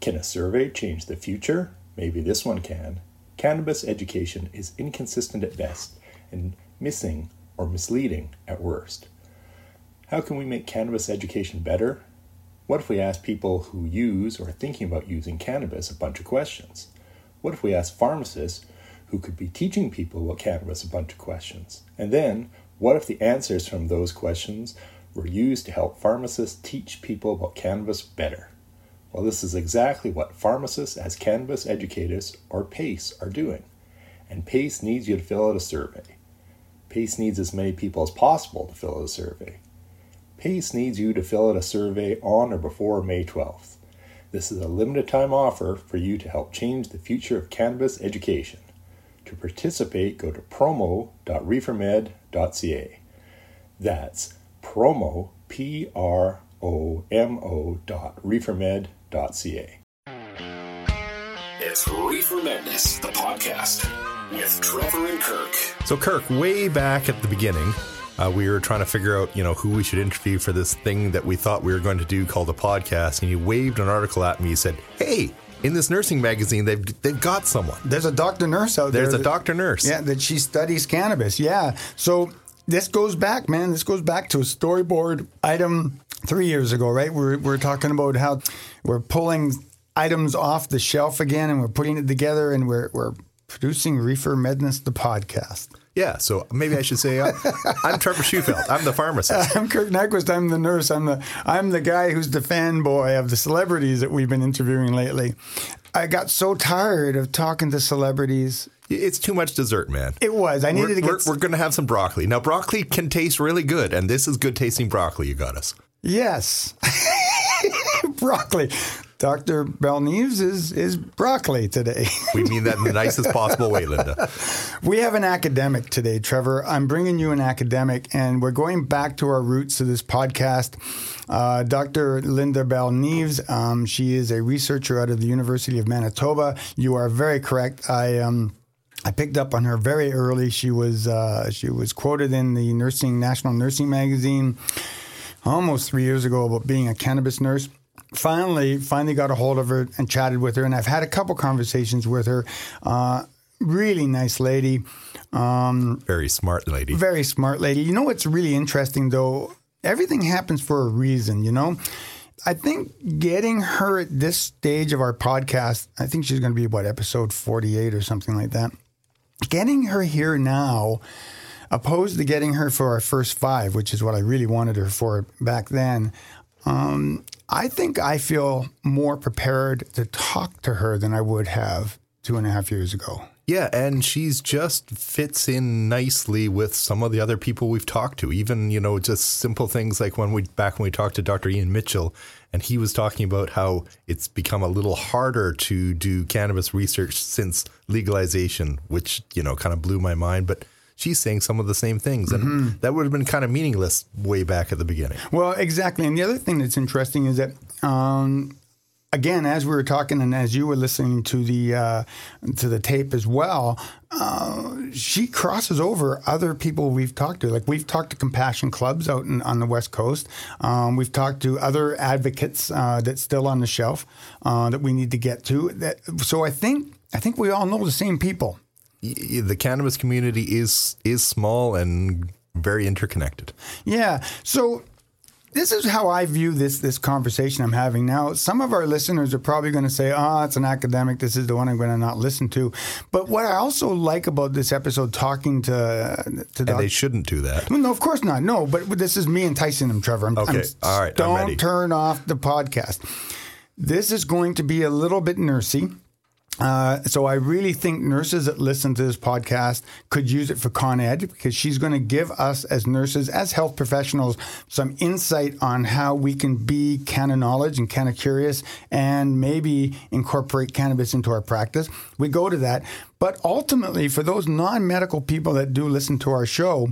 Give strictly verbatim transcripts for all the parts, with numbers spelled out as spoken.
Can a survey change the future? Maybe this one can. Cannabis education is inconsistent at best and missing or misleading at worst. How can we make cannabis education better? What if we ask people who use or are thinking about using cannabis a bunch of questions? What if we ask pharmacists who could be teaching people about cannabis a bunch of questions? And then, what if the answers from those questions were used to help pharmacists teach people about cannabis better? Well, this is exactly what pharmacists as cannabis educators, or PACE, are doing. And PACE needs you to fill out a survey. PACE needs as many people as possible to fill out a survey. PACE needs you to fill out a survey on or before May twelfth. This is a limited time offer for you to help change the future of cannabis education. To participate, go to promo dot reefer med dot c a. That's promo, P R O M O dot reefermed dot c a. It's Reefer Madness, the podcast, with Trevor and Kirk. So, Kirk, way back at the beginning, uh, we were trying to figure out, you know, who we should interview for this thing that we thought we were going to do called a podcast, and you waved an article at me. You said, hey, in this nursing magazine, they've they've got someone. There's a doctor nurse out there. There's a that, doctor nurse. Yeah, that she studies cannabis. Yeah. So this goes back, man. This goes back to a storyboard item three years ago, right? We're we're talking about how we're pulling items off the shelf again, and we're putting it together, and we're we're producing Reefer Madness, the podcast. Yeah, so maybe I should say uh, I'm Trevor Schufeld. I'm the pharmacist. I'm Kirk Nyquist. I'm the nurse. I'm the I'm the guy who's the fanboy of the celebrities that we've been interviewing lately. I got so tired of talking to celebrities. It's too much dessert, man. It was. I needed we're, to get... We're, we're going to have some broccoli. Now, broccoli can taste really good, and this is good tasting broccoli you got us. Yes. Broccoli. Doctor Belneves is, is broccoli today. We mean that in the nicest possible way, Linda. We have an academic today, Trevor. I'm bringing you an academic, and we're going back to our roots of this podcast. Uh, Doctor Linda Belneves, um, she is a researcher out of the University of Manitoba. You are very correct. I um, I picked up on her very early. She was uh, she was quoted in the Nursing National Nursing magazine almost three years ago about being a cannabis nurse. Finally, finally got a hold of her and chatted with her, and I've had a couple conversations with her. Uh, really nice lady. Um, very smart lady. Very smart lady. You know what's really interesting, though? Everything happens for a reason, you know? I think getting her at this stage of our podcast, I think she's going to be, what, episode forty-eight or something like that. Getting her here now, opposed to getting her for our first five, which is what I really wanted her for back then, um, I think I feel more prepared to talk to her than I would have two and a half years ago. Yeah, and she's just fits in nicely with some of the other people we've talked to. Even, you know, just simple things like when we back when we talked to Doctor Ian Mitchell, and he was talking about how it's become a little harder to do cannabis research since legalization, which, you know, kind of blew my mind. But she's saying some of the same things, and mm-hmm. that would have been kind of meaningless way back at the beginning. Well, exactly. And the other thing that's interesting is that, um, again, as we were talking and as you were listening to the uh, to the tape as well, uh, she crosses over other people we've talked to. Like we've talked to compassion clubs out in, on the West Coast. Um, we've talked to other advocates uh, that's still on the shelf uh, that we need to get to. That, so I think I think we all know the same people. The cannabis community is is small and very interconnected. Yeah. So this is how I view this this conversation I'm having now. Some of our listeners are probably going to say, oh, it's an academic. This is the one I'm going to not listen to. But what I also like about this episode talking to... to and doc- they shouldn't do that. Well, no, of course not. No, but this is me enticing them, Trevor. I'm, okay. I'm, All right. Don't I'm ready. Turn off the podcast. This is going to be a little bit nursey. Uh, so I really think nurses that listen to this podcast could use it for Con Ed, because she's going to give us as nurses, as health professionals, some insight on how we can be canna knowledge and canna curious and maybe incorporate cannabis into our practice. We go to that. But ultimately, for those non-medical people that do listen to our show,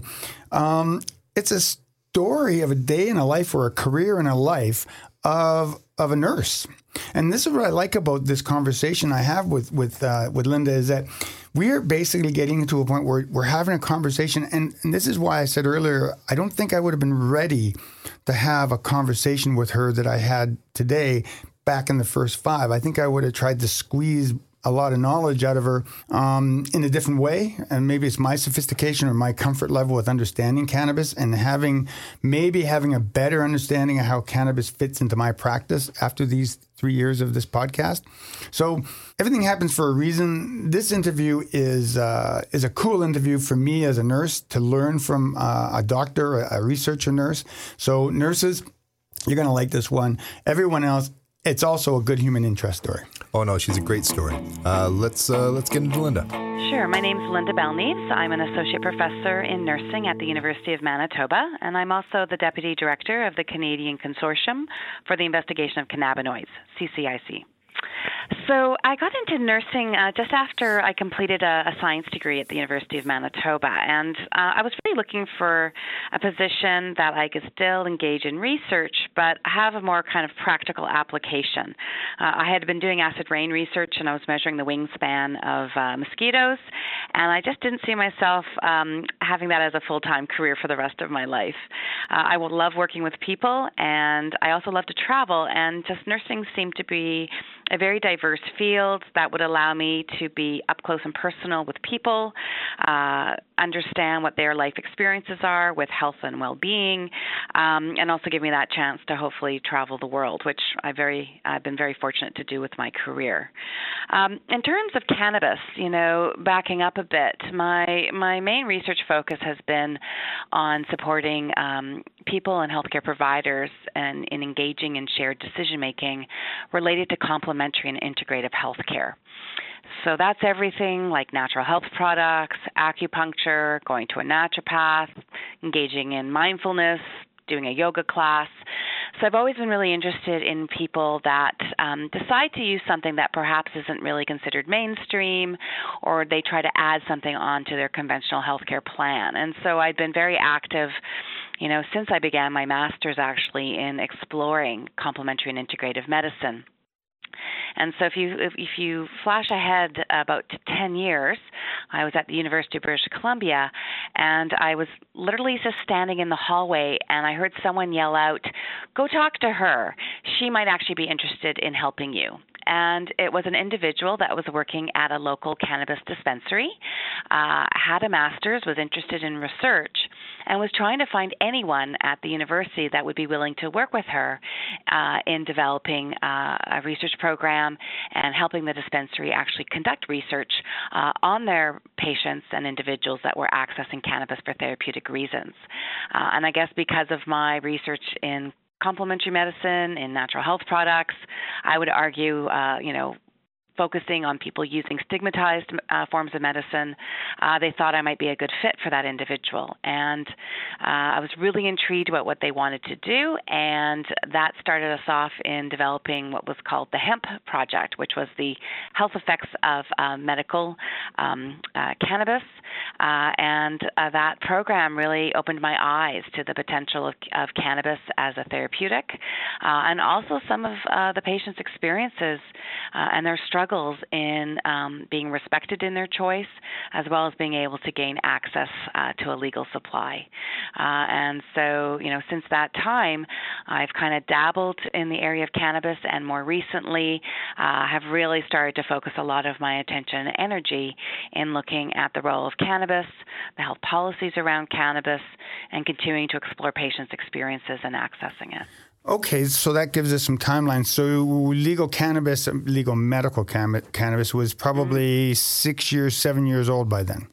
um, it's a story of a day in a life or a career in a life of of a nurse. And this is what I like about this conversation I have with with uh, with Linda, is that we're basically getting to a point where we're having a conversation. And, and this is why I said earlier, I don't think I would have been ready to have a conversation with her that I had today, back in the first five, I think I would have tried to squeeze a lot of knowledge out of her um, in a different way. And maybe it's my sophistication or my comfort level with understanding cannabis and having, maybe having a better understanding of how cannabis fits into my practice after these three years of this podcast. So everything happens for a reason. This interview is uh, is a cool interview for me as a nurse to learn from uh, a doctor, a, a researcher nurse. So nurses, you're going to like this one. Everyone else, it's also a good human interest story. Oh no, she's a great story. Uh, let's uh, let's get into Linda. Sure. My name's Linda Belneves. I'm an associate professor in nursing at the University of Manitoba, and I'm also the deputy director of the Canadian Consortium for the Investigation of Cannabinoids, C C I C. So I got into nursing uh, just after I completed a, a science degree at the University of Manitoba, and uh, I was really looking for a position that I could still engage in research, but have a more kind of practical application. Uh, I had been doing acid rain research, and I was measuring the wingspan of uh, mosquitoes, and I just didn't see myself um, having that as a full-time career for the rest of my life. Uh, I would love working with people, and I also love to travel, and just nursing seemed to be a very diverse field that would allow me to be up close and personal with people, uh, understand what their life experiences are with health and well-being, um, and also give me that chance to hopefully travel the world, which I very, I've been very fortunate to do with my career. Um, in terms of cannabis, you know, backing up a bit, my my main research focus has been on supporting um, people and healthcare providers and in engaging in shared decision-making related to complementary and integrative healthcare. So that's everything like natural health products, acupuncture, going to a naturopath, engaging in mindfulness, doing a yoga class. So I've always been really interested in people that um, decide to use something that perhaps isn't really considered mainstream, or they try to add something onto their conventional healthcare plan. And so I've been very active, you know, since I began my master's actually in exploring complementary and integrative medicine. And so if you if, if you flash ahead about ten years, I was at the University of British Columbia, and I was literally just standing in the hallway, and I heard someone yell out, "Go talk to her. She might actually be interested in helping you." And it was an individual that was working at a local cannabis dispensary, uh, had a master's, was interested in research, and was trying to find anyone at the university that would be willing to work with her uh, in developing uh, a research program and helping the dispensary actually conduct research uh, on their patients and individuals that were accessing cannabis for therapeutic reasons. Uh, and I guess because of my research in complementary medicine, in natural health products, I would argue, uh, you know, focusing on people using stigmatized uh, forms of medicine, uh, they thought I might be a good fit for that individual. And uh, I was really intrigued about what they wanted to do, and that started us off in developing what was called the Hemp Project, which was the health effects of uh, medical um, uh, cannabis. Uh, and uh, that program really opened my eyes to the potential of, of cannabis as a therapeutic, uh, and also some of uh, the patients' experiences uh, and their struggles in um, being respected in their choice, as well as being able to gain access uh, to a legal supply. Uh, and so, you know, since that time, I've kind of dabbled in the area of cannabis, and more recently uh, have really started to focus a lot of my attention and energy in looking at the role of cannabis, the health policies around cannabis, and continuing to explore patients' experiences and accessing it. Okay, so that gives us some timeline. So legal cannabis, legal medical cam- cannabis was probably mm-hmm. six years, seven years old by then.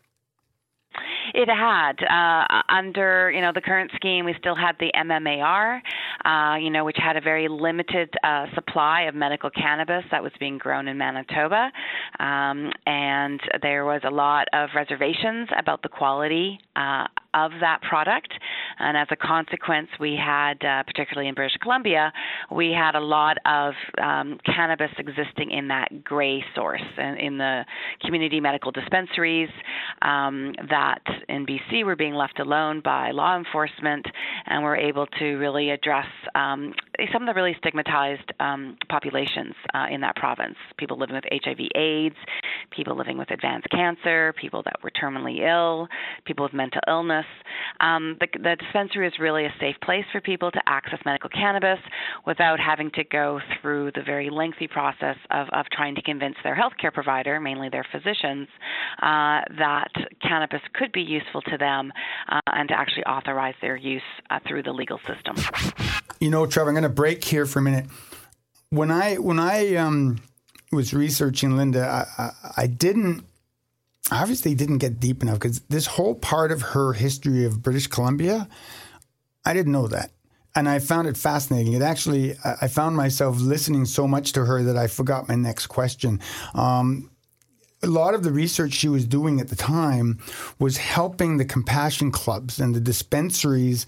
It had. Uh, under, you know, the current scheme, we still had the M M A R, uh, you know, which had a very limited uh, supply of medical cannabis that was being grown in Manitoba. Um, and there was a lot of reservations about the quality uh, of that product. And as a consequence, we had, uh, particularly in British Columbia, we had a lot of um, cannabis existing in that gray source, and in the community medical dispensaries um, that in B C were being left alone by law enforcement, and were able to really address um, some of the really stigmatized um, populations uh, in that province, people living with H I V AIDS, people living with advanced cancer, people that were terminally ill, people with mental illness. Um, the, the dispensary is really a safe place for people to access medical cannabis without having to go through the very lengthy process of, of trying to convince their healthcare provider, mainly their physicians, uh, that cannabis could be useful to them uh, and to actually authorize their use uh, through the legal system. You know, Trevor, I'm going to break here for a minute. When I when I um, was researching Linda, I, I, I didn't obviously didn't get deep enough because this whole part of her history of British Columbia, I didn't know that. And I found it fascinating. It actually, I found myself listening so much to her that I forgot my next question. Um, a lot of the research she was doing at the time was helping the compassion clubs and the dispensaries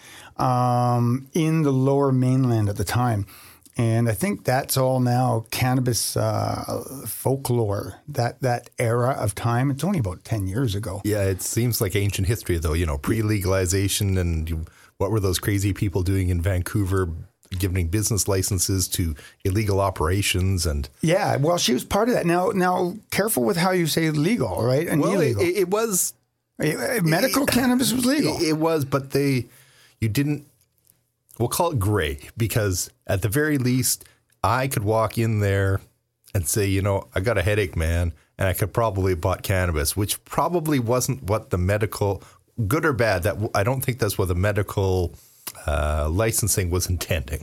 um, in the Lower Mainland at the time. And I think that's all now cannabis uh, folklore, that that era of time. It's only about ten years ago. Yeah, it seems like ancient history, though, you know, pre-legalization and you, what were those crazy people doing in Vancouver, giving business licenses to illegal operations and yeah, well, she was part of that. Now, now, careful with how you say legal, right? And well, illegal. It, it was medical it, cannabis was legal. It was, but they, you didn't. We'll call it gray because at the very least, I could walk in there and say, you know, I got a headache, man, and I could probably have bought cannabis, which probably wasn't what the medical, good or bad. That I don't think that's what the medical uh, licensing was intending.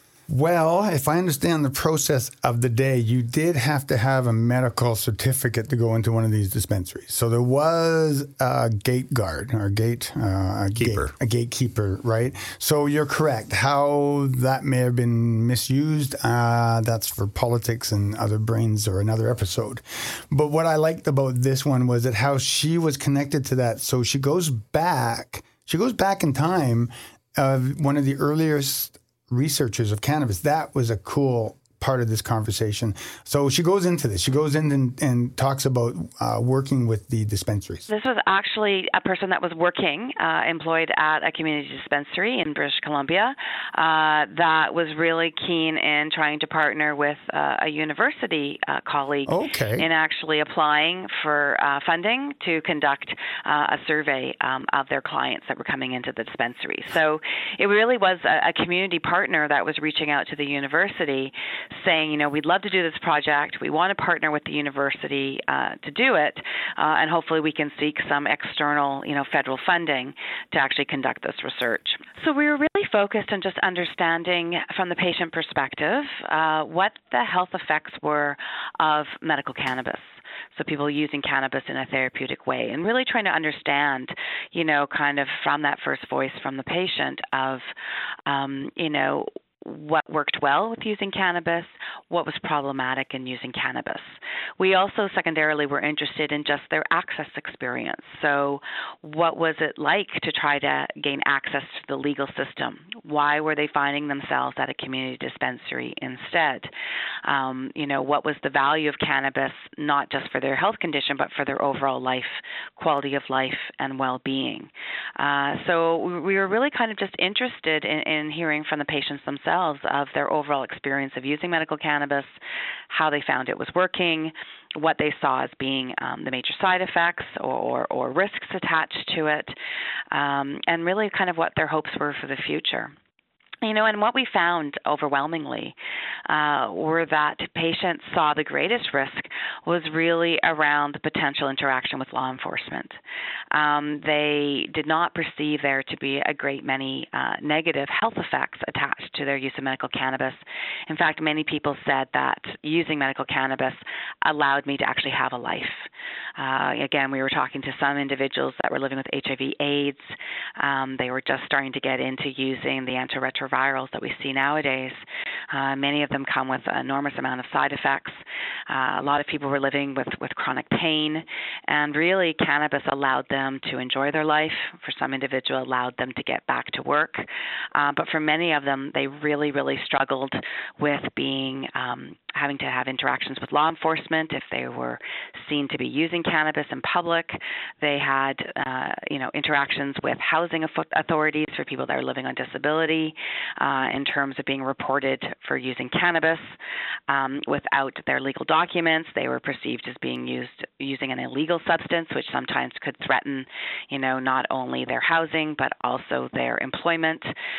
Well, if I understand the process of the day, you did have to have a medical certificate to go into one of these dispensaries. So there was a gate guard or a gate, uh, a, Keeper. Gate, a gatekeeper, right? So you're correct. How that may have been misused, uh, that's for politics and other brains or another episode. But what I liked about this one was that how she was connected to that. So she goes back, she goes back in time, uh, one of the earliest researchers of cannabis. That was a cool part of this conversation. So she goes into this. She goes in and, and talks about uh, working with the dispensaries. This was actually a person that was working, uh, employed at a community dispensary in British Columbia, uh, that was really keen in trying to partner with uh, a university uh, colleague okay. in actually applying for uh, funding to conduct uh, a survey um, of their clients that were coming into the dispensary. So it really was a, a community partner that was reaching out to the university saying, you know, we'd love to do this project. We want to partner with the university uh, to do it, uh, and hopefully we can seek some external, you know, federal funding to actually conduct this research. So we were really focused on just understanding from the patient perspective uh, what the health effects were of medical cannabis. So people using cannabis in a therapeutic way and really trying to understand, you know, kind of from that first voice from the patient of, um, you know, what worked well with using cannabis, what was problematic in using cannabis. We also secondarily were interested in just their access experience. So what was it like to try to gain access to the legal system? Why were they finding themselves at a community dispensary instead? Um, you know, what was the value of cannabis, not just for their health condition, but for their overall life, quality of life, and well-being? Uh, so we were really kind of just interested in, in hearing from the patients themselves of their overall experience of using medical cannabis, how they found it was working, what they saw as being um, the major side effects or, or, or risks attached to it, um, and really kind of what their hopes were for the future. You know, and what we found overwhelmingly uh, were that patients saw the greatest risk was really around the potential interaction with law enforcement. Um, they did not perceive there to be a great many uh, negative health effects attached to their use of medical cannabis. In fact, many people said that using medical cannabis allowed me to actually have a life. Uh, again, we were talking to some individuals that were living with H I V AIDS. Um, they were just starting to get into using the antiretrovirals that we see nowadays. Uh, many of them come with an enormous amount of side effects. Uh, a lot of people were living with, with chronic pain, and really cannabis allowed them to enjoy their life. For some individuals, allowed them to get back to work. Uh, but for many of them, they really, really struggled with being um, having to have interactions with law enforcement if they were seen to be using cannabis in public. They had, uh, you know, interactions with housing authorities for people that are living on disability uh, in terms of being reported for using cannabis. Um, without their legal documents, they were perceived as being used using an illegal substance, which sometimes could threaten, you know, not only their housing but also their employment.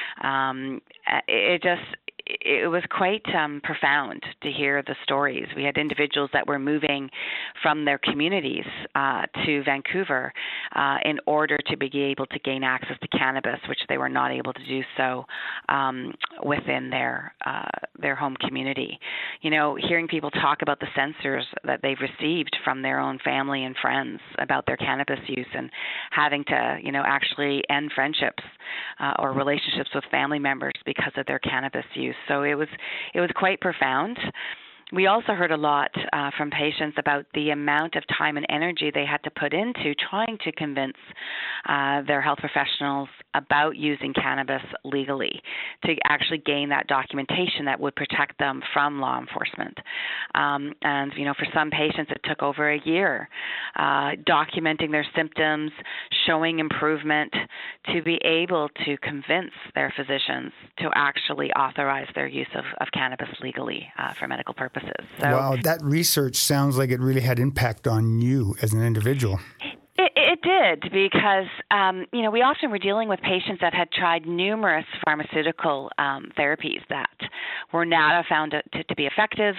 Um, it just It was quite um, profound to hear the stories. We had individuals that were moving from their communities uh, to Vancouver uh, in order to be able to gain access to cannabis, which they were not able to do so um, within their uh, their home community. You know, hearing people talk about the censors that they've received from their own family and friends about their cannabis use, and having to, you know, actually end friendships uh, or relationships with family members because of their cannabis use. So it was it was quite profound. We also heard a lot uh, from patients about the amount of time and energy they had to put into trying to convince uh, their health professionals about using cannabis legally, to actually gain that documentation that would protect them from law enforcement. Um, and, you know, for some patients, it took over a year uh, documenting their symptoms, showing improvement, to be able to convince their physicians to actually authorize their use of, of cannabis legally uh, for medical purposes. So, wow, that research sounds like it really had impact on you as an individual. It, it did, because, um, you know, we often were dealing with patients that had tried numerous pharmaceutical um, therapies that were not found to, to be effective,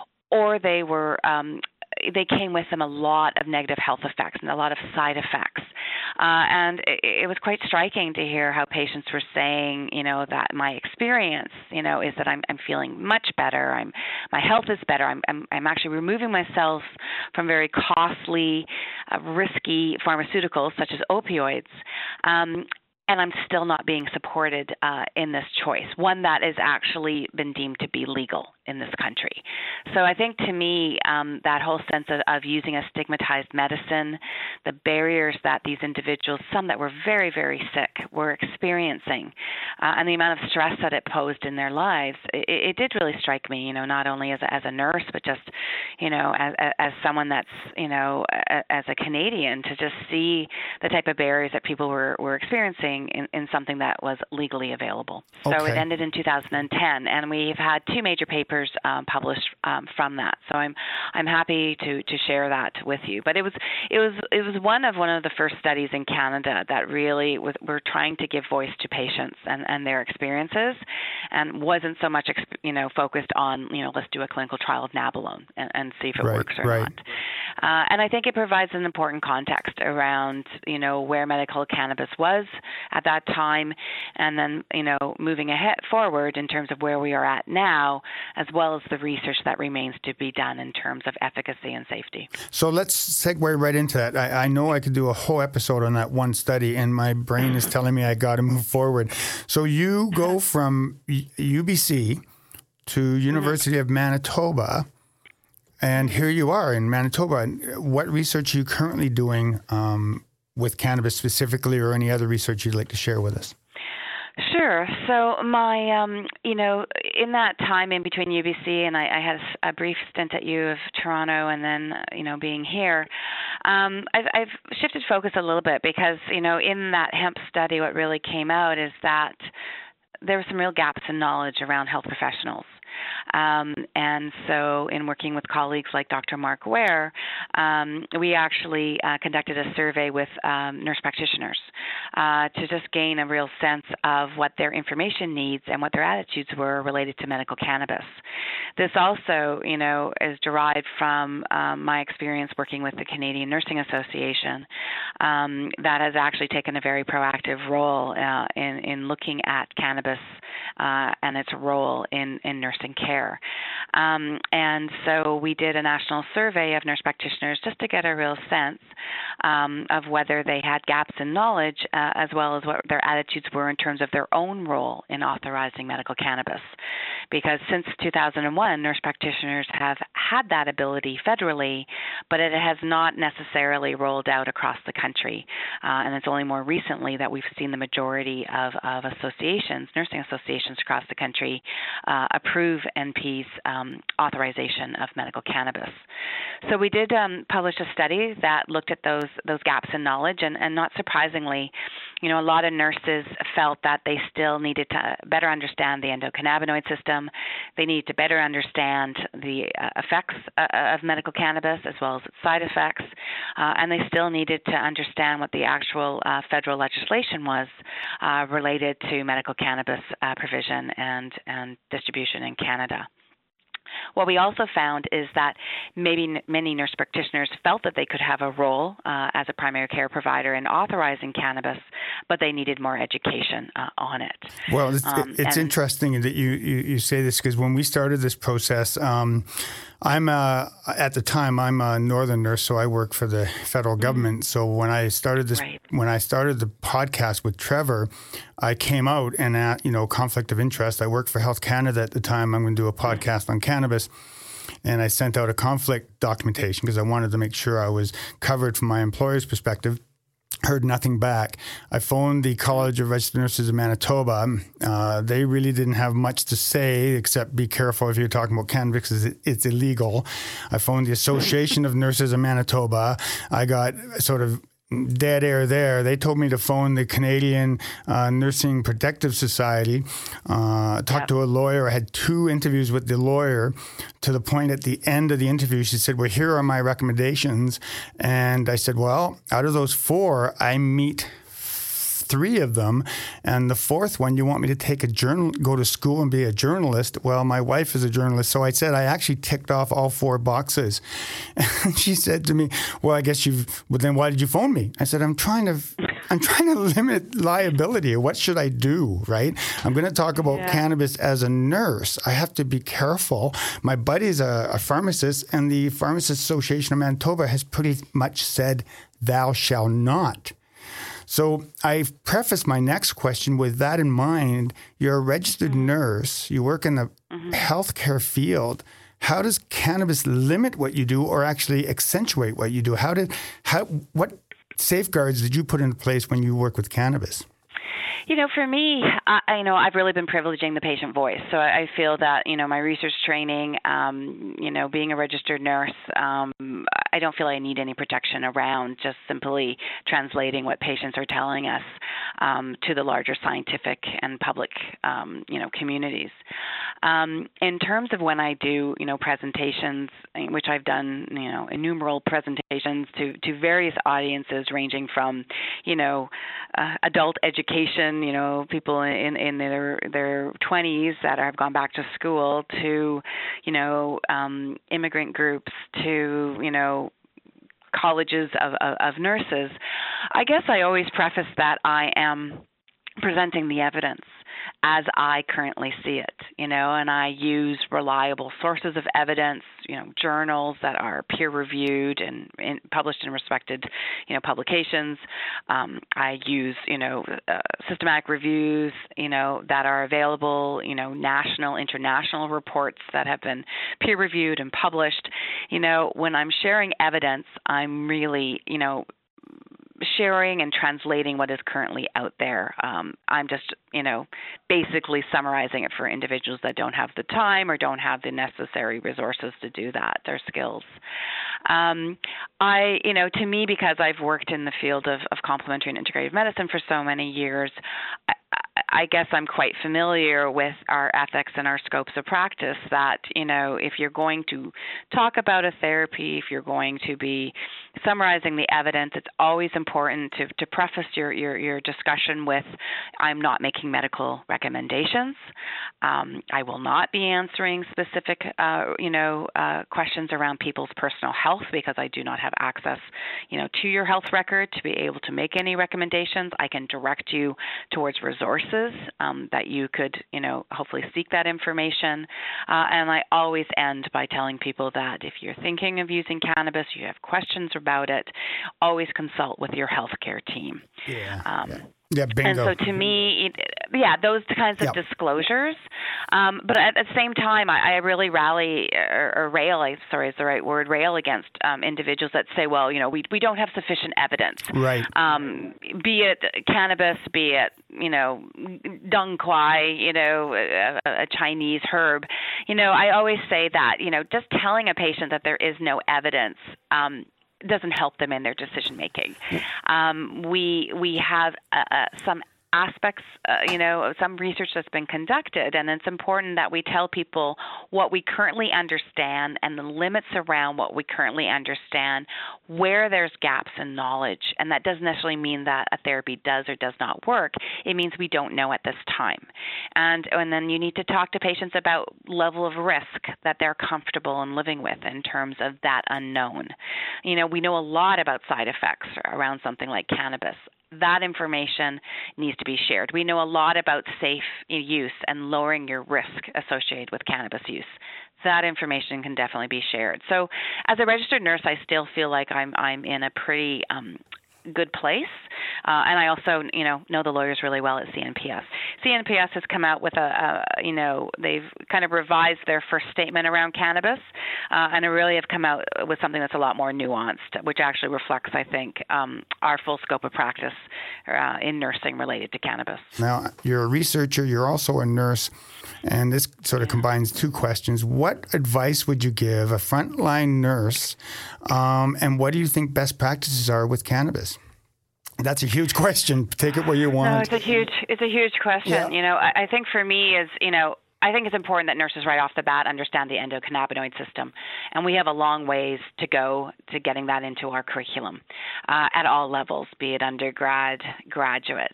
or they were um, they came with them a lot of negative health effects and a lot of side effects. Uh, and it, it was quite striking to hear how patients were saying, you know, that my experience, you know, is that I'm, I'm feeling much better. I'm, my health is better. I'm, I'm, I'm actually removing myself from very costly, uh, risky pharmaceuticals such as opioids. Um, And I'm still not being supported uh, in this choice, one that has actually been deemed to be legal in this country. So I think, to me, um, that whole sense of, of using a stigmatized medicine, the barriers that these individuals, some that were very, very sick, were experiencing, uh, and the amount of stress that it posed in their lives, it, it did really strike me, you know, not only as a, as a nurse, but just, you know, as, as someone that's, you know, as a Canadian, to just see the type of barriers that people were, were experiencing In, in something that was legally available. So okay. It ended in two thousand ten, and we've had two major papers um, published um, from that. So I'm I'm happy to, to share that with you. But it was it was it was one of one of the first studies in Canada that really was, were trying to give voice to patients and, and their experiences, and wasn't so much you know focused on you know let's do a clinical trial of Nabilone and, and see if it right, works or right. not. Uh, and I think it provides an important context around you know where medical cannabis was at that time, and then, you know, moving ahead forward in terms of where we are at now, as well as the research that remains to be done in terms of efficacy and safety. So let's segue right into that. I, I know I could do a whole episode on that one study, and my brain is telling me I got to move forward. So you go from U B C to University of Manitoba, and here you are in Manitoba. What research are you currently doing um, with cannabis specifically, or any other research you'd like to share with us? Sure. So my, um, you know, in that time in between U B C and I, I had a brief stint at U of Toronto, and then, you know, being here, um, I've, I've shifted focus a little bit, because, you know, in that hemp study, what really came out is that there were some real gaps in knowledge around health professionals. Um, and so in working with colleagues like Doctor Mark Ware, um, we actually uh, conducted a survey with um, nurse practitioners uh, to just gain a real sense of what their information needs and what their attitudes were related to medical cannabis. This also, you know, is derived from um, my experience working with the Canadian Nursing Association, um, that has actually taken a very proactive role uh, in, in looking at cannabis uh, and its role in, in nursing care. Um, and so we did a national survey of nurse practitioners just to get a real sense um, of whether they had gaps in knowledge, uh, as well as what their attitudes were in terms of their own role in authorizing medical cannabis. because since two thousand one, nurse practitioners have had that ability federally, but it has not necessarily rolled out across the country. Uh, and it's only more recently that we've seen the majority of, of associations, nursing associations across the country, uh, approve N P's um, authorization of medical cannabis. So we did um, publish a study that looked at those those gaps in knowledge, and, and not surprisingly, you know, a lot of nurses felt that they still needed to better understand the endocannabinoid system. They needed to better understand the uh, effects uh, of medical cannabis as well as its side effects, uh, and they still needed to understand what the actual uh, federal legislation was uh, related to medical cannabis uh, provision and, and distribution in Canada. What we also found is that maybe n- many nurse practitioners felt that they could have a role uh, as a primary care provider in authorizing cannabis, but they needed more education uh, on it. Well, it's, um, it's and, interesting that you, you, you say this, because when we started this process, um, I'm uh, at the time I'm a northern nurse, so I work for the federal government. So when I started this, right. when I started the podcast with Trevor, I came out and at, you know, conflict of interest. I worked for Health Canada at the time. I'm going to do a podcast on cannabis, and I sent out a conflict documentation because I wanted to make sure I was covered from my employer's perspective. Heard nothing back. I phoned the College of Registered Nurses in Manitoba. Uh, they really didn't have much to say except be careful if you're talking about cannabis because it, it's illegal. I phoned the Association of Nurses in Manitoba. I got sort of dead air there. They told me to phone the Canadian uh, Nursing Protective Society, uh, talk yep. to a lawyer. I had two interviews with the lawyer, to the point at the end of the interview, she said, well, here are my recommendations. And I said, well, out of those four, I meet three of them, and the fourth one, you want me to take a journal, go to school and be a journalist. Well, my wife is a journalist, so I said I actually ticked off all four boxes. And she said to me, well, I guess you've, well, then why did you phone me? I said, I'm trying to, I'm trying to limit liability. What should I do, right? I'm going to talk about yeah. cannabis as a nurse. I have to be careful. My buddy's a, a pharmacist, and the Pharmacists Association of Manitoba has pretty much said, thou shalt not. So I preface my next question with that in mind. You're a registered mm-hmm. nurse. You work in the mm-hmm. healthcare field. How does cannabis limit what you do or actually accentuate what you do? How did how what safeguards did you put into place when you work with cannabis? You know, for me, I, I know I've really been privileging the patient voice. So I, I feel that, you know, my research training, um, you know, being a registered nurse, um, I don't feel I need any protection around just simply translating what patients are telling us um, to the larger scientific and public, um, you know, communities. Um, in terms of when I do, you know, presentations, which I've done, you know, innumerable presentations to, to various audiences ranging from, you know, uh, adult education, you know, people in, in their their twenties that have gone back to school, to, you know, um, immigrant groups, to, you know, colleges of, of, of nurses. I guess I always preface that I am presenting the evidence as I currently see it, you know, and I use reliable sources of evidence, you know, journals that are peer-reviewed and, and published in respected, you know, publications. Um, I use, you know, uh, systematic reviews, you know, that are available, you know, national, international reports that have been peer-reviewed and published. You know, when I'm sharing evidence, I'm really, you know, sharing and translating what is currently out there. Um, I'm just, you know, basically summarizing it for individuals that don't have the time or don't have the necessary resources to do that, their skills. Um, I, you know, to me, because I've worked in the field of, of complementary and integrative medicine for so many years, I, I guess I'm quite familiar with our ethics and our scopes of practice that, you know, if you're going to talk about a therapy, if you're going to be summarizing the evidence, it's always important to, to preface your, your, your discussion with, I'm not making medical recommendations. Um, I will not be answering specific, uh, you know, uh, questions around people's personal health because I do not have access, you know, to your health record to be able to make any recommendations. I can direct you towards resources um, that you could, you know, hopefully seek that information. Uh, and I always end by telling people that if you're thinking of using cannabis, you have questions about it, always consult with your healthcare team. Yeah, um, yeah. Yeah, bingo. And so to me, it, yeah, those kinds of Yep. disclosures. Um, but at the same time, I, I really rally or, or rail, I, sorry is the right word, rail against um, individuals that say, well, you know, we we don't have sufficient evidence. Right. Um, be it cannabis, be it, you know, dung quai, you know, a, a Chinese herb. You know, I always say that, you know, just telling a patient that there is no evidence um, doesn't help them in their decision making. Um, we we have uh, uh, some aspects, uh, you know, some research that's been conducted, and it's important that we tell people what we currently understand and the limits around what we currently understand, where there's gaps in knowledge, and that doesn't necessarily mean that a therapy does or does not work. It means we don't know at this time. And, and then you need to talk to patients about level of risk that they're comfortable in living with in terms of that unknown. You know, we know a lot about side effects around something like cannabis. That information needs to be shared. We know a lot about safe use and lowering your risk associated with cannabis use. That information can definitely be shared. So as a registered nurse, I still feel like I'm I'm in a pretty um, good place. Uh, and I also, you know, know the lawyers really well at C N P S. C N P S has come out with a, a you know, they've kind of revised their first statement around cannabis, uh, and they really have come out with something that's a lot more nuanced, which actually reflects, I think, um, our full scope of practice uh, in nursing related to cannabis. Now, you're a researcher, you're also a nurse, and this sort of yeah. combines two questions. What advice would you give a frontline nurse, um, and what do you think best practices are with cannabis? That's a huge question. Take it where you want. No, it's a huge, it's a huge question. Yeah. You know, I, I think for me is, you know, I think it's important that nurses right off the bat understand the endocannabinoid system, and we have a long ways to go to getting that into our curriculum uh, at all levels, be it undergrad, graduate.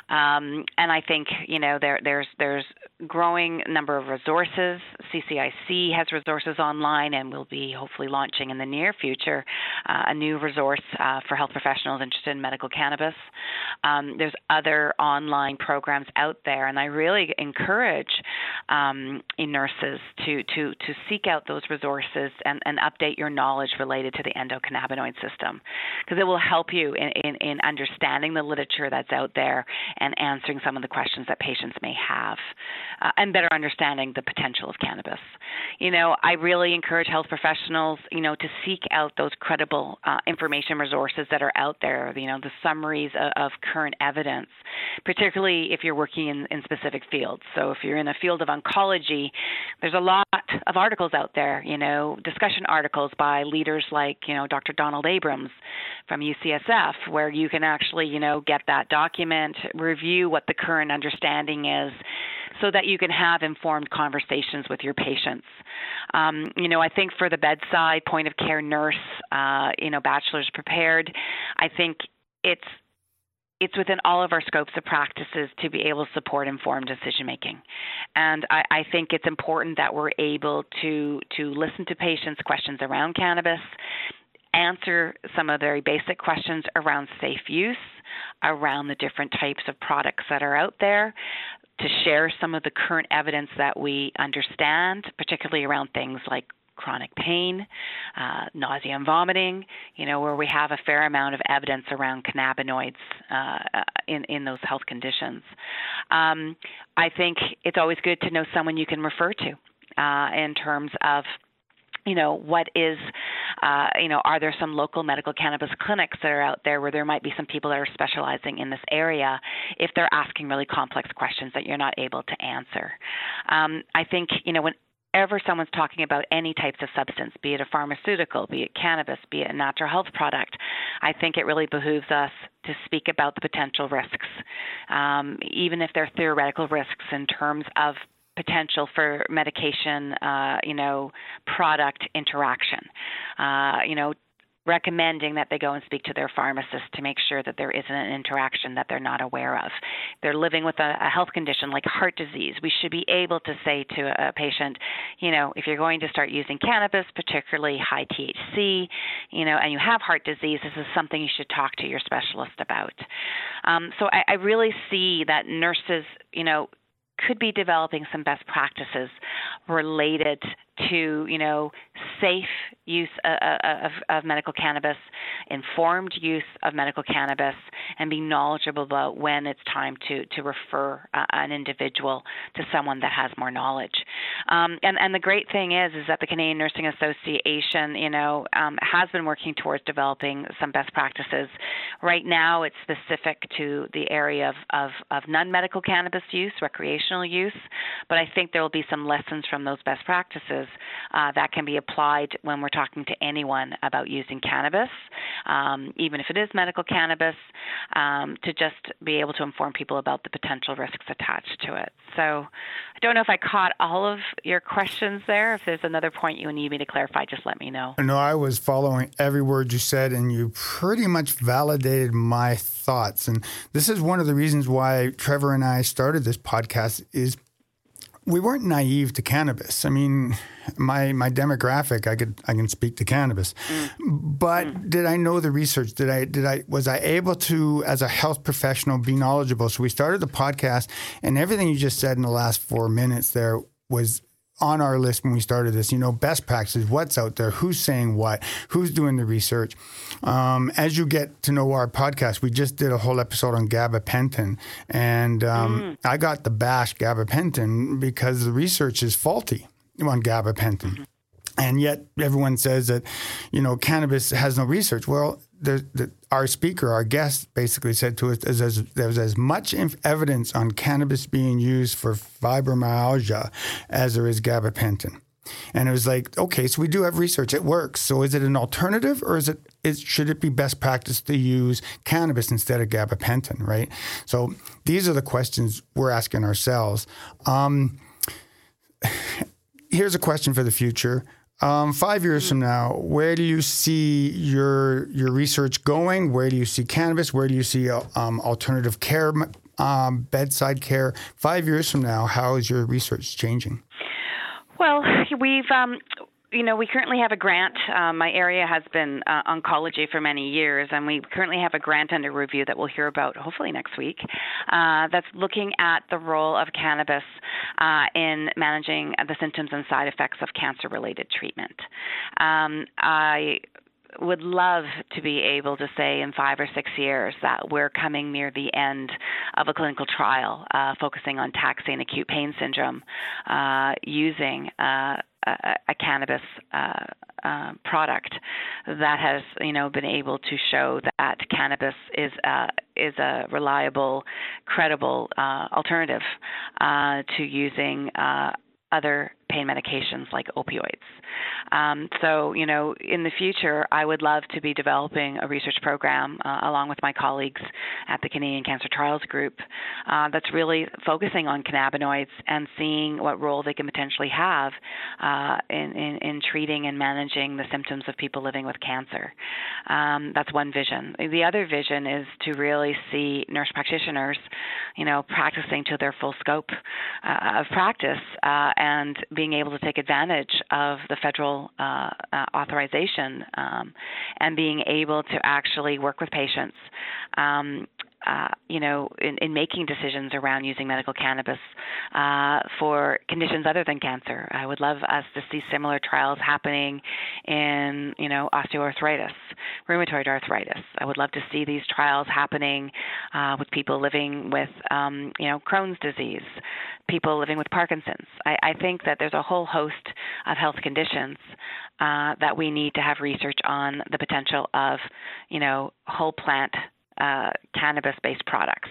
Um, and I think, you know, there, there's there's growing number of resources. C C I C has resources online, and we'll be hopefully launching in the near future uh, a new resource uh, for health professionals interested in medical cannabis. Um, there's other online programs out there, and I really encourage Um, in nurses to, to, to seek out those resources and, and update your knowledge related to the endocannabinoid system, because it will help you in, in, in understanding the literature that's out there and answering some of the questions that patients may have, uh, and better understanding the potential of cannabis. You know, I really encourage health professionals, you know, to seek out those credible uh, information resources that are out there, you know, the summaries of, of current evidence, particularly if you're working in, in specific fields. So if you're in a field of oncology, there's a lot of articles out there, you know, discussion articles by leaders like, you know, Doctor Donald Abrams from U C S F, where you can actually, you know, get that document, review what the current understanding is, so that you can have informed conversations with your patients. Um, you know, I think for the bedside point of care nurse, uh, you know, bachelor's prepared, I think it's It's within all of our scopes of practices to be able to support informed decision-making. And I, I think it's important that we're able to, to listen to patients' questions around cannabis, answer some of the very basic questions around safe use, around the different types of products that are out there, to share some of the current evidence that we understand, particularly around things like chronic pain, uh, nausea and vomiting, you know, where we have a fair amount of evidence around cannabinoids uh, in, in those health conditions. Um, I think it's always good to know someone you can refer to uh, in terms of, you know, what is, uh, you know, are there some local medical cannabis clinics that are out there where there might be some people that are specializing in this area if they're asking really complex questions that you're not able to answer. Um, I think, you know, when Whenever someone's talking about any types of substance, be it a pharmaceutical, be it cannabis, be it a natural health product, I think it really behooves us to speak about the potential risks, um, even if they're theoretical risks in terms of potential for medication, uh, you know, product interaction. Uh, you know, recommending that they go and speak to their pharmacist to make sure that there isn't an interaction that they're not aware of. They're living with a, a health condition like heart disease. We should be able to say to a patient, you know, if you're going to start using cannabis, particularly high T H C, you know, and you have heart disease, this is something you should talk to your specialist about. Um, so I, I really see that nurses, you know, could be developing some best practices related to, you know, safe use of, of, of medical cannabis, informed use of medical cannabis, and be knowledgeable about when it's time to, to refer uh, an individual to someone that has more knowledge. Um, and, and the great thing is, is that the Canadian Nursing Association, you know, um, has been working towards developing some best practices. Right now, it's specific to the area of, of, of non-medical cannabis use, recreational use, but I think there will be some lessons from those best practices uh, that can be applied when we're talking to anyone about using cannabis, um, even if it is medical cannabis, um, to just be able to inform people about the potential risks attached to it. So I don't know if I caught all of your questions there. If there's another point you need me to clarify, just let me know. No, I was following every word you said, and you pretty much validated my thoughts. And this is one of the reasons why Trevor and I started this podcast is we weren't naive to cannabis. I mean, my my demographic, I could I can speak to cannabis, mm. but mm. did I know the research? Did I did I was I able to, as a health professional, be knowledgeable? So we started the podcast, and everything you just said in the last four minutes there was on our list when we started this. You know, best practices, what's out there, who's saying what, who's doing the research. Um, as you get to know our podcast, we just did a whole episode on gabapentin, and um, mm. I got the bash gabapentin because the research is faulty on gabapentin. Mm-hmm. And yet everyone says that, you know, cannabis has no research. Well, the, the, our speaker, our guest basically said to us there's as, there's as much inf- evidence on cannabis being used for fibromyalgia as there is gabapentin. And it was like, okay, so we do have research. It works. So is it an alternative, or is it is, should it be best practice to use cannabis instead of gabapentin, right? So these are the questions we're asking ourselves. Um, here's a question for the future. Um, five years from now, where do you see your your research going? Where do you see cannabis? Where do you see um, alternative care, um, bedside care? Five years from now, how is your research changing? Well, we've, um, you know, we currently have a grant. Uh, my area has been uh, oncology for many years, and we currently have a grant under review that we'll hear about hopefully next week uh, that's looking at the role of cannabis uh, in managing the symptoms and side effects of cancer-related treatment. Um, I would love to be able to say in five or six years that we're coming near the end of a clinical trial uh, focusing on taxane acute pain syndrome uh, using uh, a, a cannabis uh, uh, product that has, you know, been able to show that cannabis is uh, is a reliable, credible uh, alternative uh, to using uh, other pain medications like opioids. Um, so, you know, in the future, I would love to be developing a research program uh, along with my colleagues at the Canadian Cancer Trials Group uh, that's really focusing on cannabinoids and seeing what role they can potentially have uh, in, in, in treating and managing the symptoms of people living with cancer. Um, that's one vision. The other vision is to really see nurse practitioners, you know, practicing to their full scope uh, of practice uh, and being able to take advantage of the federal uh, uh, authorization um, and being able to actually work with patients, um, uh, you know, in, in making decisions around using medical cannabis uh, for conditions other than cancer. I would love us to see similar trials happening in, you know, osteoarthritis, rheumatoid arthritis. I would love to see these trials happening uh, with people living with, um, you know, Crohn's disease, people living with Parkinson's. I, I think that there's a whole host of health conditions uh, that we need to have research on the potential of, you know, whole plant uh, cannabis-based products.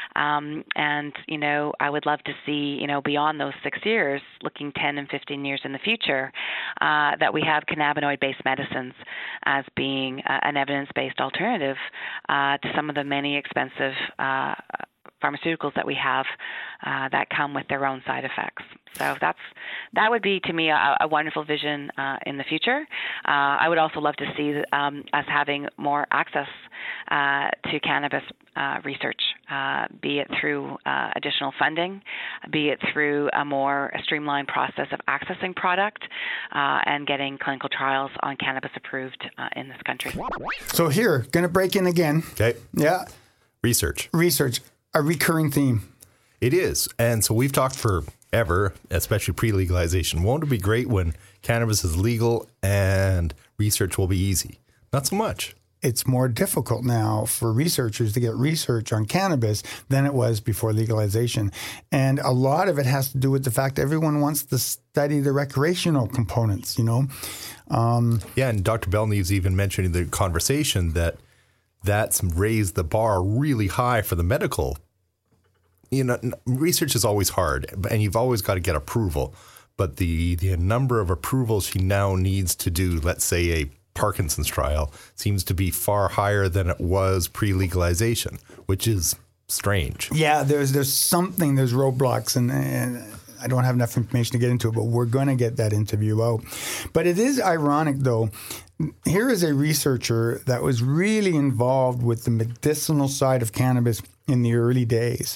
Um, and, you know, I would love to see, you know, beyond those six years, looking ten and fifteen years in the future, uh, that we have cannabinoid-based medicines as being uh, an evidence-based alternative uh, to some of the many expensive uh pharmaceuticals that we have uh, that come with their own side effects. So that's that would be, to me, a, a wonderful vision uh, in the future. Uh, I would also love to see um, us having more access uh, to cannabis uh, research, uh, be it through uh, additional funding, be it through a more streamlined process of accessing product uh, and getting clinical trials on cannabis approved uh, in this country. So here, going to break in again. Okay. Yeah. Research. Research. A recurring theme. It is. And so we've talked for ever, especially pre-legalization. Won't it be great when cannabis is legal and research will be easy? Not so much. It's more difficult now for researchers to get research on cannabis than it was before legalization. And a lot of it has to do with the fact that everyone wants to study the recreational components, you know? Um, yeah, and Doctor Belneves even mentioned in the conversation that that's raised the bar really high for the medical. You know, research is always hard, and you've always got to get approval. But the, the number of approvals she now needs to do, let's say a Parkinson's trial, seems to be far higher than it was pre-legalization, which is strange. Yeah, there's there's something, there's roadblocks, and, and I don't have enough information to get into it, but we're going to get that interview out. But it is ironic, though. Here is a researcher that was really involved with the medicinal side of cannabis in the early days.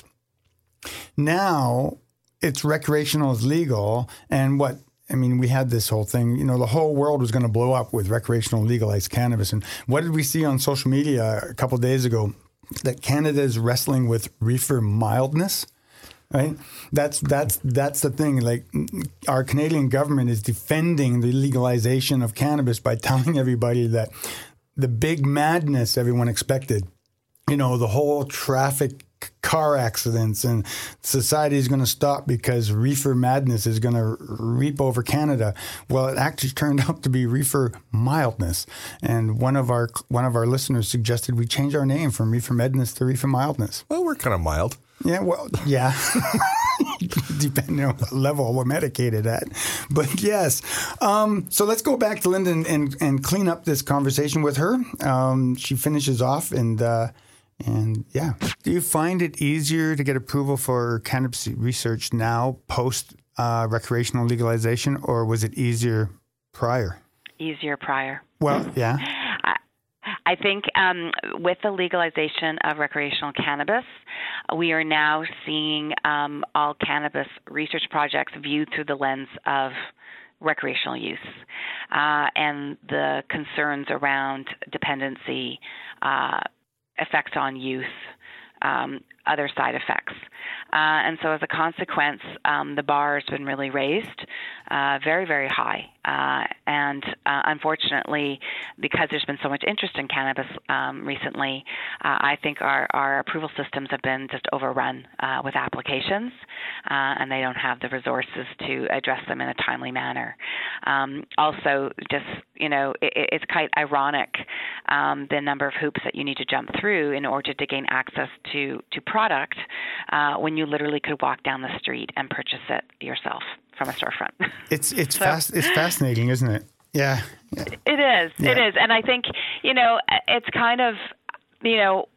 Now, it's recreational is legal, and what I mean, we had this whole thing, you know, the whole world was going to blow up with recreational legalized cannabis. And what did we see on social media a couple of days ago? That Canada is wrestling with reefer mildness, right? That's that's that's the thing. Like, our Canadian government is defending the legalization of cannabis by telling everybody that the big madness everyone expected, you know, the whole traffic car accidents and society is going to stop because reefer madness is going to reap over Canada. Well, it actually turned out to be reefer mildness. And one of our one of our listeners suggested we change our name from reefer madness to reefer mildness. Well, we're kind of mild. Yeah, well, yeah. Depending on what level we're medicated at. But yes. Um, so let's go back to Linda and, and, and clean up this conversation with her. Um, she finishes off and... Uh, And yeah. Do you find it easier to get approval for cannabis research now, post uh, recreational legalization, or was it easier prior? Easier prior. Well, yeah. I, I think um, with the legalization of recreational cannabis, we are now seeing um, all cannabis research projects viewed through the lens of recreational use uh, and the concerns around dependency, uh, effects on youth, um, other side effects. Uh, and so as a consequence, um, the bar has been really raised uh, very, very high. Uh, and uh, unfortunately, because there's been so much interest in cannabis um, recently, uh, I think our, our approval systems have been just overrun uh, with applications, uh, and they don't have the resources to address them in a timely manner. Um, also, just, you know, it, it's quite ironic um, the number of hoops that you need to jump through in order to gain access to, to product uh, when you literally could walk down the street and purchase it yourself from a storefront. It's it's so, fast. It's fascinating, isn't it? Yeah. yeah. It is. Yeah. It is. And I think, you know, it's kind of, you know,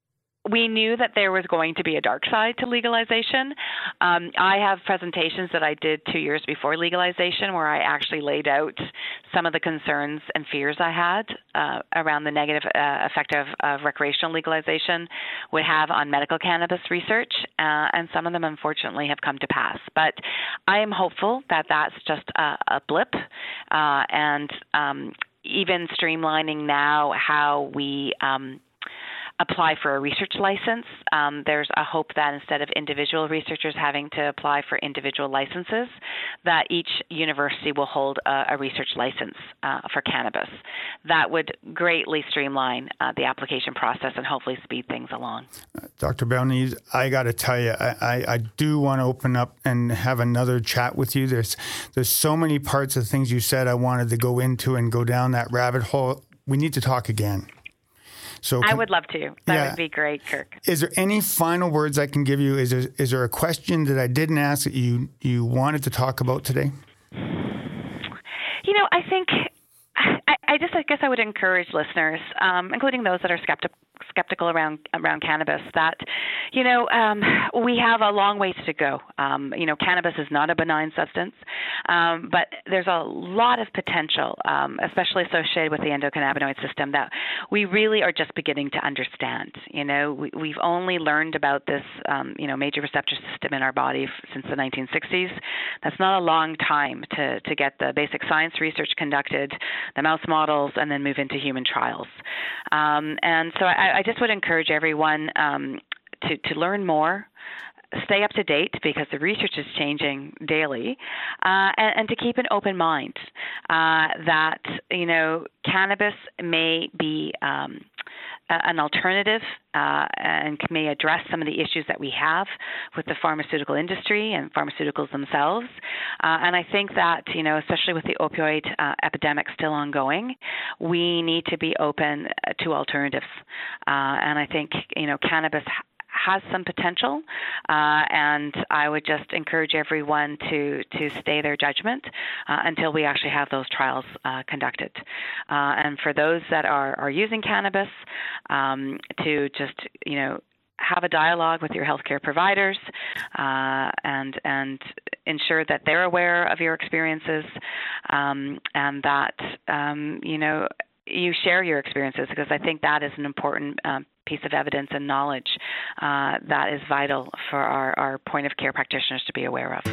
we knew that there was going to be a dark side to legalization. Um, I have presentations that I did two years before legalization where I actually laid out some of the concerns and fears I had uh, around the negative uh, effect of, of recreational legalization would have on medical cannabis research, uh, and some of them unfortunately have come to pass. But I am hopeful that that's just a, a blip, uh, and um, even streamlining now how we um, apply for a research license. Um, there's a hope that instead of individual researchers having to apply for individual licenses, that each university will hold a, a research license uh, for cannabis. That would greatly streamline uh, the application process and hopefully speed things along. Uh, Doctor Belneves, I got to tell you, I, I, I do want to open up and have another chat with you. There's there's so many parts of things you said I wanted to go into and go down that rabbit hole. We need to talk again. So I would love to. That yeah. would be great, Kirk. Is there any final words I can give you? Is there is there a question that I didn't ask that you, you wanted to talk about today? You know, I think I, I just I guess I would encourage listeners, um, including those that are skeptical skeptical around around cannabis, that, you know, um, we have a long ways to go. Um, you know, cannabis is not a benign substance, um, but there's a lot of potential, um, especially associated with the endocannabinoid system, that we really are just beginning to understand. You know, we, we've only learned about this, um, you know, major receptor system in our body f- since the nineteen sixties. That's not a long time to, to get the basic science research conducted, the mouse models, and then move into human trials. Um, and so I, I just would encourage everyone um, to, to learn more, stay up to date because the research is changing daily, uh, and, and to keep an open mind uh, that, you know, cannabis may be um, an alternative uh, and may address some of the issues that we have with the pharmaceutical industry and pharmaceuticals themselves. Uh, and I think that, you know, especially with the opioid uh, epidemic still ongoing, we need to be open to alternatives. Uh, and I think, you know, cannabis has some potential, uh, and I would just encourage everyone to to stay their judgment uh, until we actually have those trials uh, conducted. Uh, and for those that are, are using cannabis, um, to just, you know, have a dialogue with your healthcare providers uh, and and ensure that they're aware of your experiences, um, and that, um, you know, you share your experiences, because I think that is an important um, piece of evidence and knowledge uh, that is vital for our, our point of care practitioners to be aware of.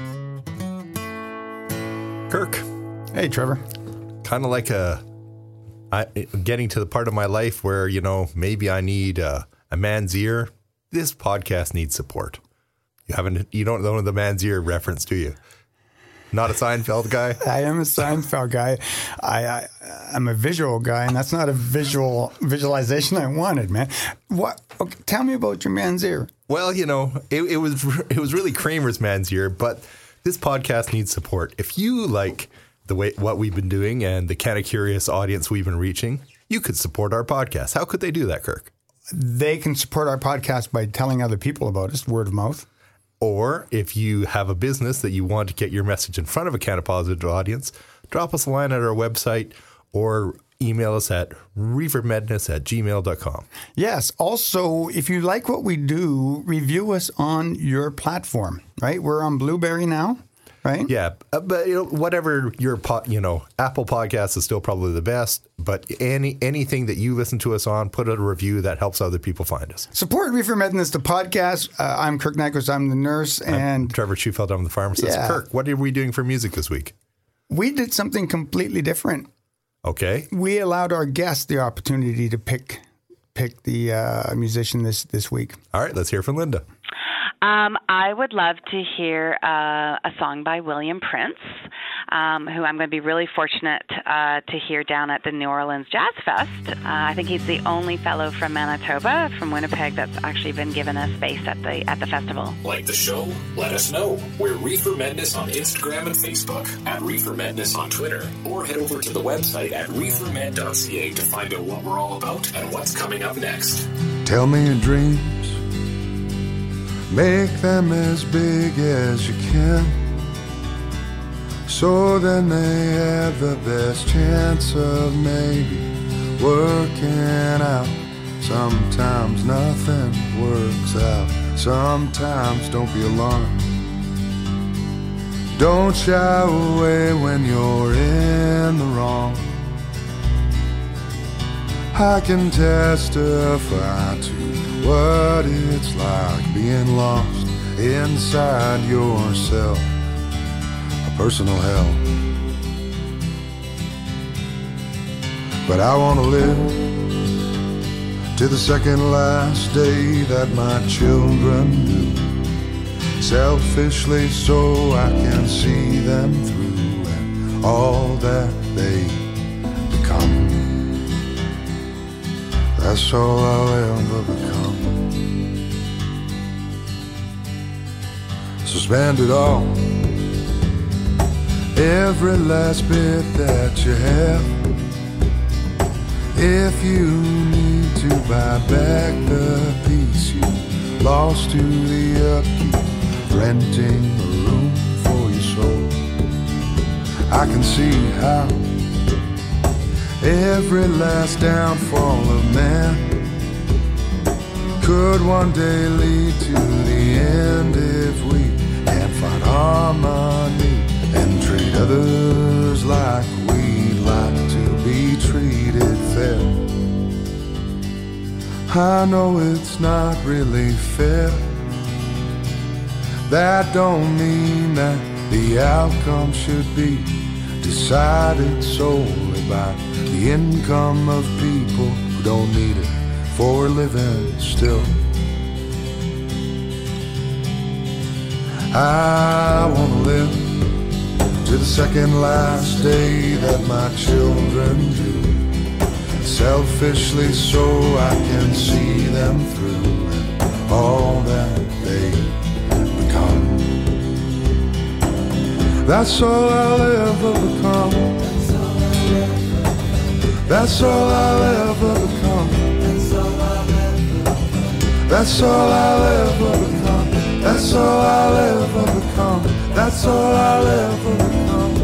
Kirk. Hey, Trevor. Kind of like a, I, getting to the part of my life where, you know, maybe I need a, a man's ear. This podcast needs support. You haven't, you don't know the man's ear reference, do you? Not a Seinfeld guy? I am a Seinfeld guy. I, I, I'm a visual guy, and that's not a visual visualization I wanted, man. What? Okay, tell me about your man's ear. Well, you know, it, it was it was really Kramer's man's ear, but this podcast needs support. If you like the way what we've been doing and the kind of curious audience we've been reaching, you could support our podcast. How could they do that, Kirk? They can support our podcast by telling other people about us, word of mouth. Or if you have a business that you want to get your message in front of a canna-positive audience, drop us a line at our website or email us at reefermedness at gmail dot com. Yes. Also, if you like what we do, review us on your platform, right? We're on Blueberry now, right? Yeah. Uh, but you know, whatever your, po- you know, Apple Podcast is still probably the best. But any anything that you listen to us on, put a review that helps other people find us. Support Reefer Medness, the podcast. Uh, I'm Kirk Nyquist. I'm the nurse. And I'm Trevor Schufeld. I'm the pharmacist. Yeah. Kirk, what are we doing for music this week? We did something completely different. Okay. We allowed our guests the opportunity to pick pick the uh, musician this, this week. All right. Let's hear from Linda. Um, I would love to hear uh, a song by William Prince, um, who I'm going to be really fortunate uh, to hear down at the New Orleans Jazz Fest. Uh, I think he's the only fellow from Manitoba, from Winnipeg, that's actually been given a space at the at the festival. Like the show? Let us know. We're Reefer Medness on Instagram and Facebook, at Reefer Medness on Twitter, or head over to the website at reefer med dot c a to find out what we're all about and what's coming up next. Tell me your dreams. Make them as big as you can, so then they have the best chance of maybe working out. Sometimes nothing works out. Sometimes don't be alarmed. Don't shy away when you're in the wrong. I can testify to what it's like being lost inside yourself, a personal hell. But I want to live to the second last day that my children do, selfishly so I can see them through and all that they become. That's all I'll ever become. So spend it all, every last bit that you have. If you need to buy back the piece you lost to the upkeep, renting a room for your soul, I can see how every last downfall of man could one day lead to the end if we can't find harmony and treat others like we'd like to be treated fair. I know it's not really fair. That don't mean that the outcome should be decided solely by the income of people who don't need it for a living still. I want to live to the second last day that my children do, selfishly so I can see them through and all that they become. That's all I'll ever become. That's all I'll ever become. That's all I'll ever become. That's all I'll ever become. That's all I'll ever become.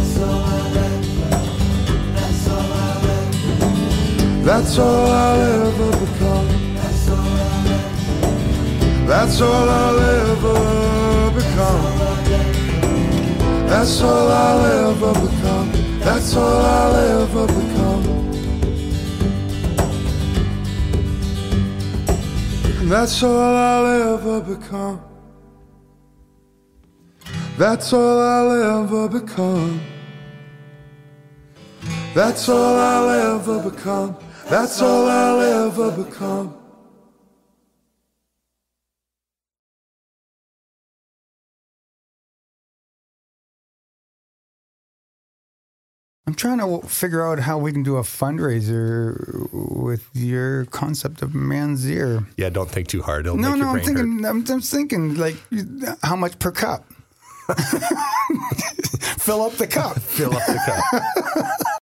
That's all I'll ever become. That's all I'll ever become. That's all I'll ever become. That's all I'll ever become. That's all I'll ever become. That's all I'll ever become. That's all I'll ever become. That's all I'll ever become. I'm trying to figure out how we can do a fundraiser with your concept of man's ear. Yeah, don't think too hard. It'll no, make no, your I'm brain thinking, hurt. I'm just thinking, like, how much per cup? Fill up the cup. Fill up the cup.